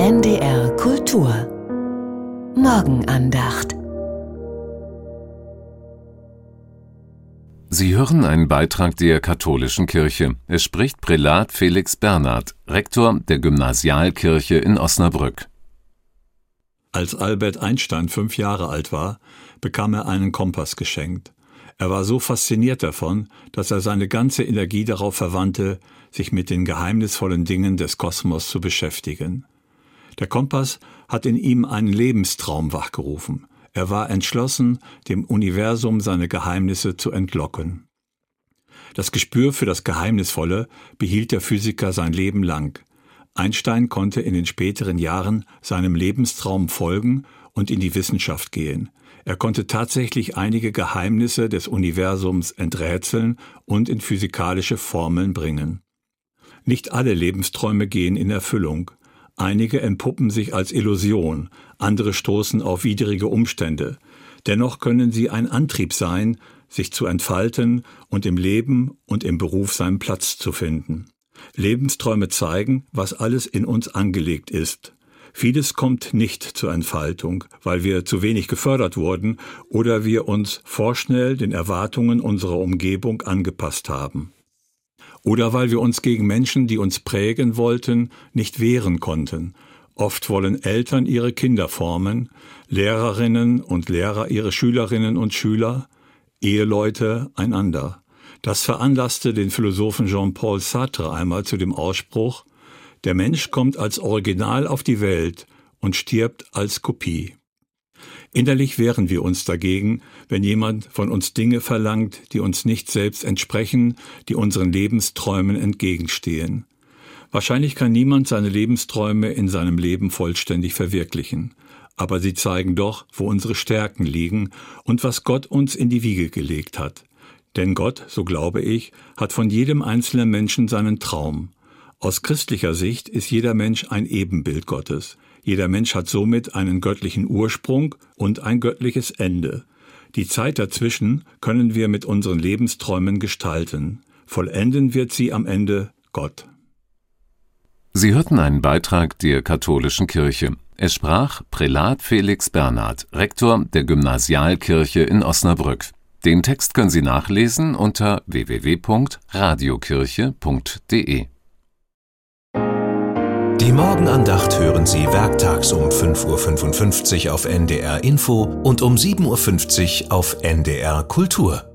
NDR Kultur Morgenandacht. Sie hören einen Beitrag der Katholischen Kirche. Es spricht Prälat Felix Bernhard, Rektor der Gymnasialkirche in Osnabrück. Als Albert Einstein 5 Jahre alt war, bekam er einen Kompass geschenkt. Er war so fasziniert davon, dass er seine ganze Energie darauf verwandte, sich mit den geheimnisvollen Dingen des Kosmos zu beschäftigen. Der Kompass hat in ihm einen Lebenstraum wachgerufen. Er war entschlossen, dem Universum seine Geheimnisse zu entlocken. Das Gespür für das Geheimnisvolle behielt der Physiker sein Leben lang. Einstein konnte in den späteren Jahren seinem Lebenstraum folgen und in die Wissenschaft gehen. Er konnte tatsächlich einige Geheimnisse des Universums enträtseln und in physikalische Formeln bringen. Nicht alle Lebensträume gehen in Erfüllung. Einige entpuppen sich als Illusion, andere stoßen auf widrige Umstände. Dennoch können sie ein Antrieb sein, sich zu entfalten und im Leben und im Beruf seinen Platz zu finden. Lebensträume zeigen, was alles in uns angelegt ist. Vieles kommt nicht zur Entfaltung, weil wir zu wenig gefördert wurden oder wir uns vorschnell den Erwartungen unserer Umgebung angepasst haben. Oder weil wir uns gegen Menschen, die uns prägen wollten, nicht wehren konnten. Oft wollen Eltern ihre Kinder formen, Lehrerinnen und Lehrer ihre Schülerinnen und Schüler, Eheleute einander. Das veranlasste den Philosophen Jean-Paul Sartre einmal zu dem Ausspruch: Der Mensch kommt als Original auf die Welt und stirbt als Kopie. Innerlich wehren wir uns dagegen, wenn jemand von uns Dinge verlangt, die uns nicht selbst entsprechen, die unseren Lebensträumen entgegenstehen. Wahrscheinlich kann niemand seine Lebensträume in seinem Leben vollständig verwirklichen. Aber sie zeigen doch, wo unsere Stärken liegen und was Gott uns in die Wiege gelegt hat. Denn Gott, so glaube ich, hat von jedem einzelnen Menschen seinen Traum. Aus christlicher Sicht ist jeder Mensch ein Ebenbild Gottes. Jeder Mensch hat somit einen göttlichen Ursprung und ein göttliches Ende. Die Zeit dazwischen können wir mit unseren Lebensträumen gestalten. Vollenden wird sie am Ende Gott. Sie hörten einen Beitrag der Katholischen Kirche. Es sprach Prälat Felix Bernhard, Rektor der Gymnasialkirche in Osnabrück. Den Text können Sie nachlesen unter www.radiokirche.de. Die Morgenandacht hören Sie werktags um 5:55 Uhr auf NDR Info und um 7:50 Uhr auf NDR Kultur.